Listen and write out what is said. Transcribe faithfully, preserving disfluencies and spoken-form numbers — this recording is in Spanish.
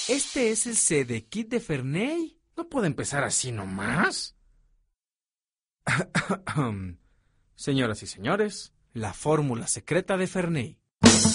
¿Este es el C de Kit de Ferney? ¿No puede empezar así nomás? Señoras y señores, la fórmula secreta de Ferney.